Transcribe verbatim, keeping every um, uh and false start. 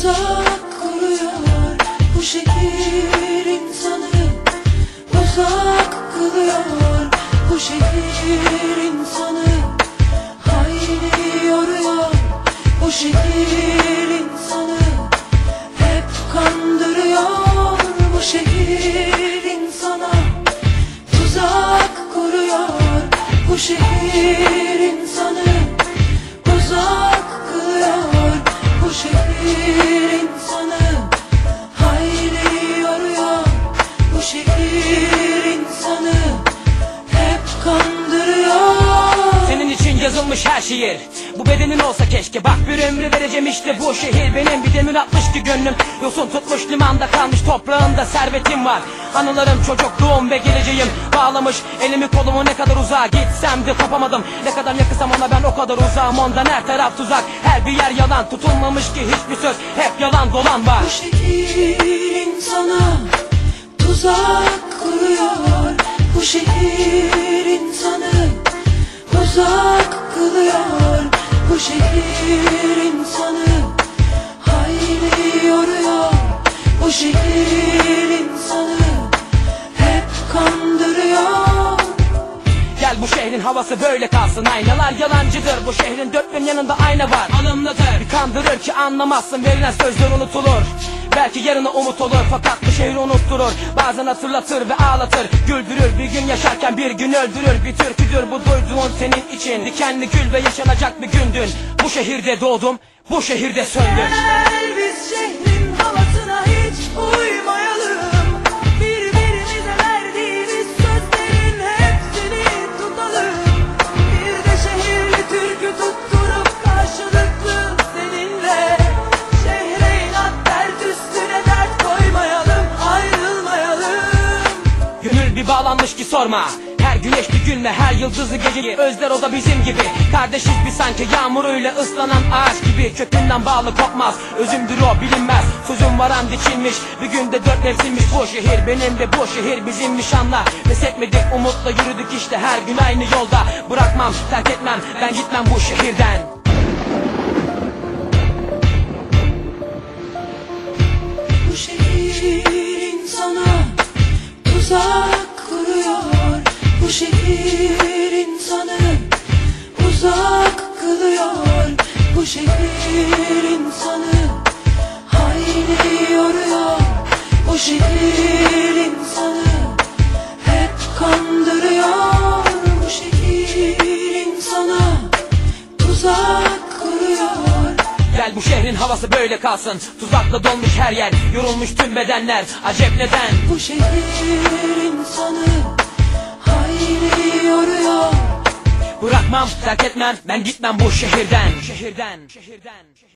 Tuzak kuruyor bu şehir insanı, uzak kılıyor bu şehir insanı. Hayli yoruyor bu şehir insanı, hep kandırıyor bu şehir insana. Tuzak kuruyor bu şehir insanı, uzak kılıyor bu şehir insanı. Hayli yoruyor bu şehir insanı, hep kandırıyor. Senin için yazılmış her şiir, bu bedenin olsa keşke. Bak bir ömrü vereceğim işte bu şehir benim. Bir demir atmış ki gönlüm, yosun tutmuş limanda kalmış. Toprağında servetim var, anılarım, çocukluğum ve geleceğim. Bağlamış elimi kolumu, ne kadar uzağa gitsem de kopamadım. Ne kadar yakınsam ona ben o kadar uzağım ondan. Her taraf tuzak, her bir yer yalan. Tutulmamış ki hiçbir söz, hep yalan dolan var. Bu şehir insana tuzak kuruyor, bu şehir insanı uzak kılıyor bu şehir insanı. Hayli yoruyor bu şehir insanı, hep kandırıyor. Gel bu şehrin havası böyle kalsın, aynalar yalancıdır. Bu şehrin dört bin yanında ayna var, alımlıdır. Bir kandırır ki anlamazsın, verilen sözler unutulur. Belki yarına umut olur fakat bu şehri unutturur. Bazen hatırlatır ve ağlatır, güldürür. Bir gün yaşarken bir gün öldürür. Bir türküdür bu duyduğun senin için. Dikenli gül ve yaşanacak bir gündün. Bu şehirde doğdum, bu şehirde söndüm. Gel biz şehrin havasına hiç uymayalım. Birbirimize verdiğimiz sözlerin hepsini tutalım. Bir de şehirli türkü tutturup karşılıklı seninle. Şehre inat dert üstüne dert koymayalım, ayrılmayalım. Gönül bir bağlanmış ki sorma. Her güneşli günle her yıldızlı geceyi özler o da bizim gibi. Kardeşiz bir sanki, yağmuruyla ıslanan ağaç gibi. Kökünden bağlı kopmaz, özümdür o bilinmez. Sözüm varan diçilmiş, bir günde dört mevsimmiş. Bu şehir benim de bu şehir bizimmiş anla. Pes etmedik umutla yürüdük işte her gün aynı yolda. Bırakmam, terk etmem, ben gitmem bu şehirden. Bu şehir insana tuzak kuruyor, bu şehir insanı uzak kılıyor bu şehir insanı. Hayli yoruyor bu şehir insanı, hep kandırıyor bu şehir insana. Tuzak kuruyor. Gel bu şehrin havası böyle kalsın, tuzakla dolmuş her yer, yorulmuş tüm bedenler. Acep neden? Bu şehir insanı hayli yoruyor. Bırakmam, terk etmem, ben gitmem bu şehirden. Şehirden, şehirden.